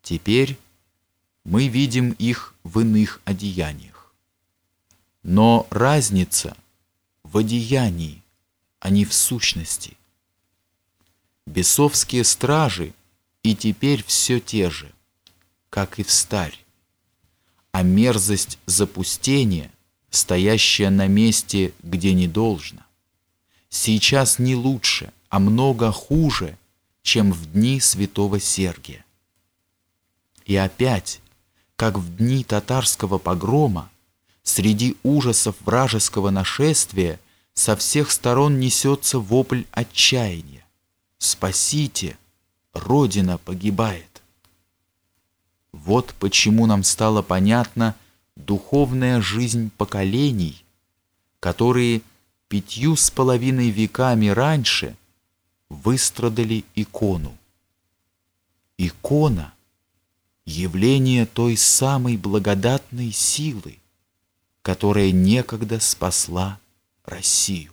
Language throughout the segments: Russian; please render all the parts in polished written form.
Теперь мы видим их в иных одеяниях. Но разница в одеянии, а не в сущности. Бесовские стражи и теперь все те же, как и встарь, а мерзость запустения, стоящая на месте, где не должно, сейчас не лучше, а много хуже, чем в дни святого Сергия. И опять, как в дни татарского погрома, среди ужасов вражеского нашествия со всех сторон несется вопль отчаяния. «Спасите! Родина погибает!» Вот почему нам стало понятна духовная жизнь поколений, которые 5,5 веками раньше выстрадали икону. Икона — явление той самой благодатной силы, которая некогда спасла Россию.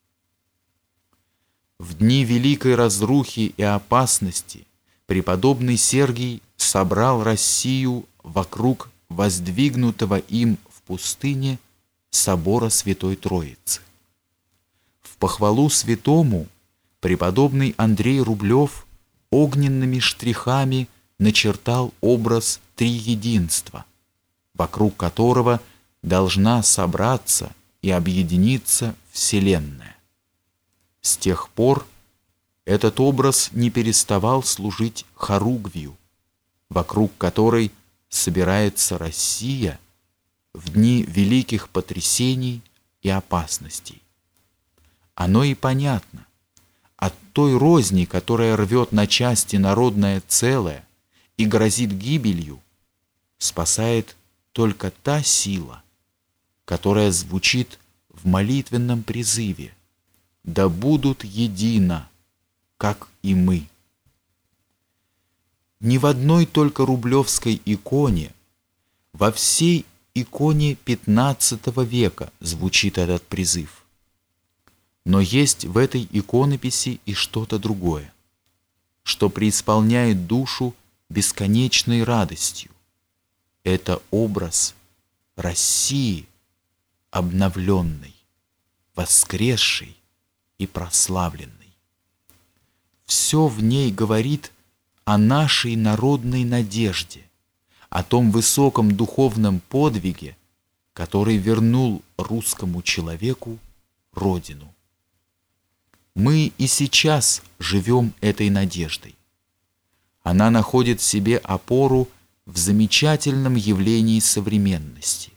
В дни великой разрухи и опасности преподобный Сергий собрал Россию вокруг воздвигнутого им в пустыне собора Святой Троицы. В похвалу святому преподобный Андрей Рублев огненными штрихами начертал образ триединства, вокруг которого должна собраться и объединиться Вселенная. С тех пор этот образ не переставал служить хоругвью, вокруг которой собирается Россия в дни великих потрясений и опасностей. Оно и понятно. От той розни, которая рвет на части народное целое и грозит гибелью, спасает только та сила, которая звучит в молитвенном призыве: «Да будут едино, как и мы». Не в одной только рублевской иконе, во всей иконе XV века звучит этот призыв. Но есть в этой иконописи и что-то другое, что преисполняет душу бесконечной радостью. Это образ России, обновленной, воскресшей и прославленной. Все в ней говорит о нашей народной надежде, о том высоком духовном подвиге, который вернул русскому человеку Родину. Мы и сейчас живем этой надеждой. Она находит в себе опору в замечательном явлении современности.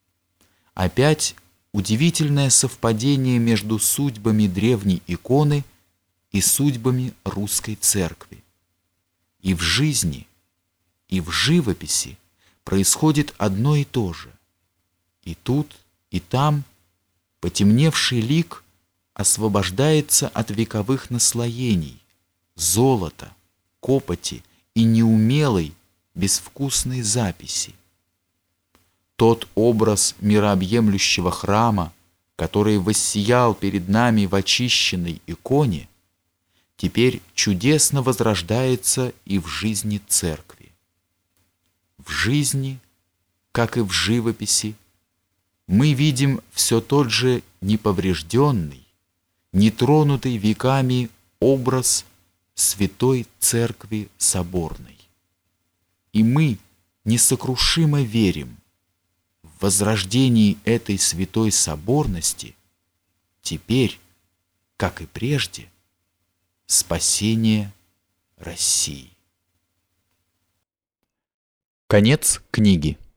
Опять удивительное совпадение между судьбами древней иконы и судьбами русской церкви. И в жизни, и в живописи происходит одно и то же. И тут, и там потемневший лик освобождается от вековых наслоений, золота, копоти и неумелой, безвкусной записи. Тот образ мирообъемлющего храма, который воссиял перед нами в очищенной иконе, теперь чудесно возрождается и в жизни церкви. В жизни, как и в живописи, мы видим все тот же неповрежденный, нетронутый веками образ Святой Церкви Соборной. И мы несокрушимо верим в возрождении этой святой соборности теперь, как и прежде, спасение России. Конец книги.